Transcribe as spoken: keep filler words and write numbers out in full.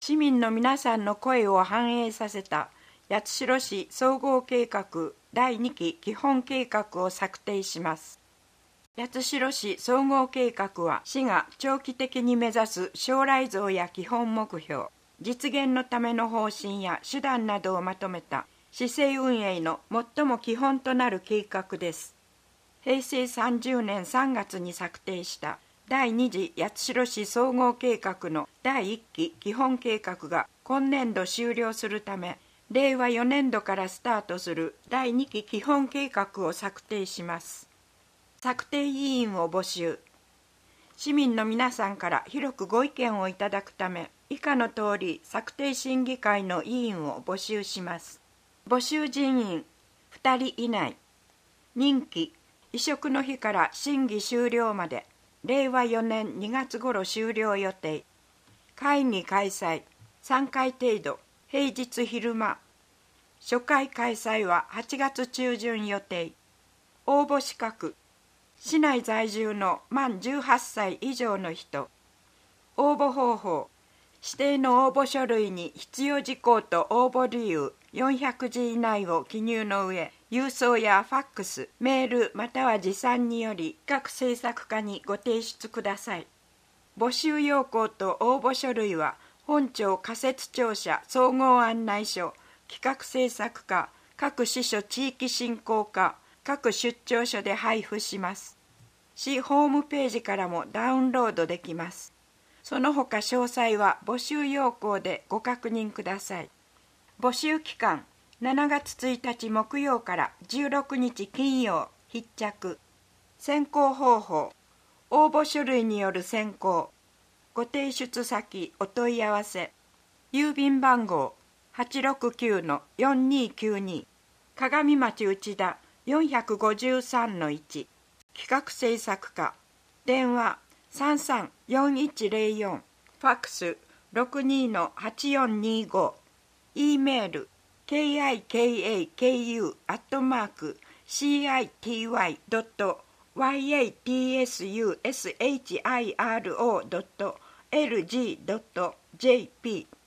市民の皆さんの声を反映させた八代市総合計画だいにき基本計画を策定します。八代市総合計画は市が長期的に目指す将来像や基本目標、実現のための方針や手段などをまとめた市政運営の最も基本となる計画です。へいせいさんじゅうねんさんがつに策定しただいに次八代市総合計画のだいいっき基本計画が今年度終了するため、れいわよねんどからスタートするだいにき基本計画を策定します。策定委員を募集。市民の皆さんから広くご意見をいただくため、以下の通り策定審議会の委員を募集します。募集人員ふたり以内。任期移植の日から審議終了までれいわよねんにがつ頃終了予定。会議開催さんかい程度、平日昼間。初回開催ははちがつちゅうじゅん予定。応募資格市内在住の満じゅうはっさい以上の人。応募方法指定の応募書類に必要事項と応募理由よんひゃくじ以内を記入の上、郵送やファックス、メールまたは持参により企画制作課にご提出ください。募集要項と応募書類は本庁仮設庁舎総合案内所、企画制作課、各支所地域振興課、各出張所で配布します。市ホームページからもダウンロードできます。その他詳細は募集要項でご確認ください。募集期間しちがつついたち木曜からじゅうろくにち金曜必着。選考方法応募書類による選考。ご提出先お問い合わせ。郵便番号 はちろくきゅうのよんにきゅうに 鏡町内田 よんごさんのいち 企画制作課。電話 さんさんよんいちゼロよん ファックス ろくにのはちよんにご E メール ケーアイケーエーケーユー アットマーク シーアイティーワイ ドット ワイエーティーエスユーエスエイチアイアールオー ドット エルジー ドット ジェーピー